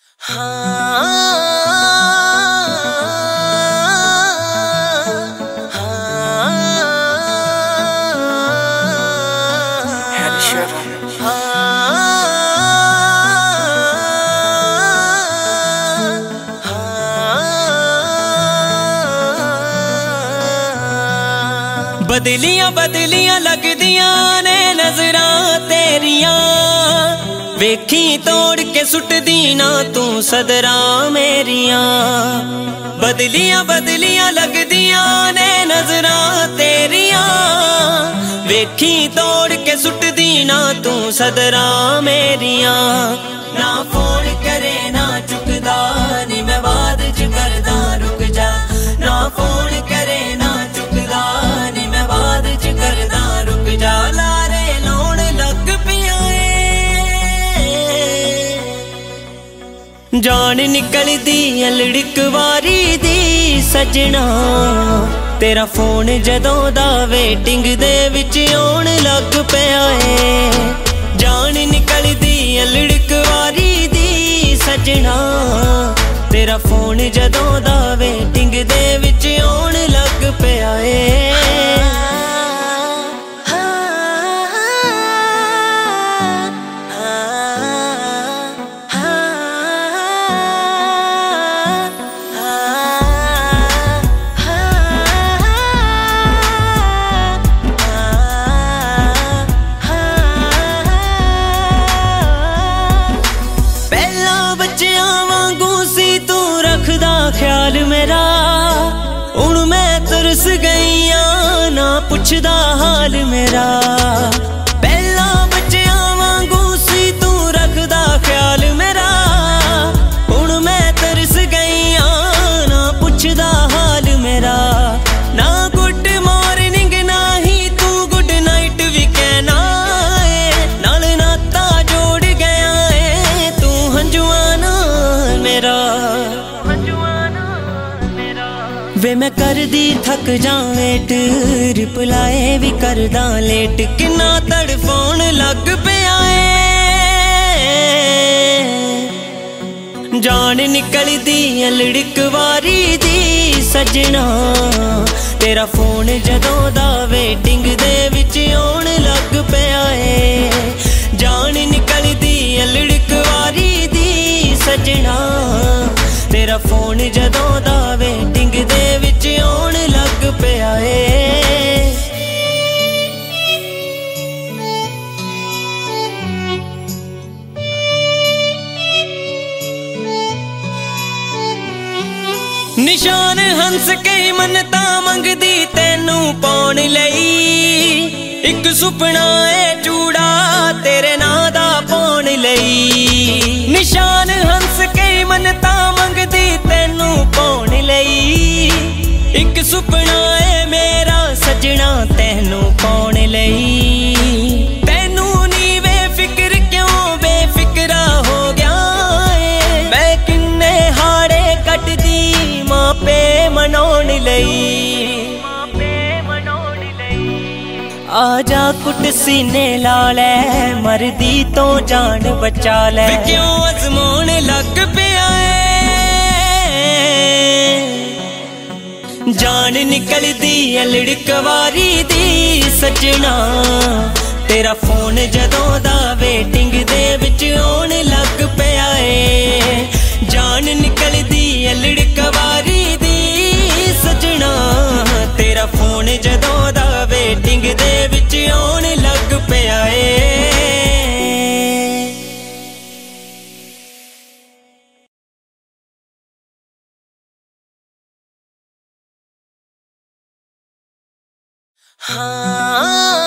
बदलियां बदलियां लगदियां ने नजरां तेरियां, वेखी तोड़ के सुट दी ना तू सदरा मेरियां। बदलियां बदलियां लगदियां ने नजरां तेरियां, वेखी तोड़ के सुट दी ना तू सदरा मेरियां। ना फोन करे ना चुकदा नी मैं बाद च करदा रुक जा। ना फोन करे ना चुकदा नी मैं बाद च करदा रुक जा। लारे लाउण लग पिया जान निकलदी लड़क वारी दी सजना, तेरा फोन जदों दा वेटिंग दे विच आउण लग पिया है। जान निकलदी लड़क वारी दी सजना, तेरा फोन जदों दा वेटिंग दे विच आउण लग पिया है। ख्याल मेरा हुण मैं तरस गईया ना पुछदा हाल मेरा। पहला बच्चियां वांगू सी तू रखदा ख्याल मेरा, हुण मैं तरस गईया ना पुछदा हाल मेरा। ना गुड मॉर्निंग ना ही तू गुड नाइट भी कहना है, नाल नाता जोड़ गया है तू हंजुआ नाल मेरा। वे मैं कर दी थक जा वेट, रिप्लाई भी करदा लेट, किन्ना तड़फाउण लग पिया है। जान निकलदी लड़क वारी दी सजना, तेरा फोन जदों दा वेटिंग दे विच आउण लग पिया है। जान निकलदी लड़क वारी दी सजना, तेरा फोन जदों दा वेटिंग दे विच आउण लग पिया है। निशान हंस के मन्नता मंगदी तैनू पाउण लई, इक सुपना है चूड़ा तेरे नां दा पाउण लई। निशान हंस के मन्नता मंगदी तैनू पाउण लई, इक सुपना है मेरा सजना तैनू पाउण लई। तैनू नी बेफिक्र क्यों बेफिक्रा हो गया है, मैं किन्ने हाड़े कटदी मापे मनाउण लई। आजा कुट सीने ला लै मरदी तो जान बचा लै, क्यों अजमाउण लग पिया है। जान निकलदी लड़क वारी दी सजना, तेरा फोन जदों दा वेटिंग दे विच आउण लग पिया है। जान निकलदी लड़क वारी दी सजना, तेरा फोन जदों दा वेटिंग दे विच आउण लग पिया है। हाँ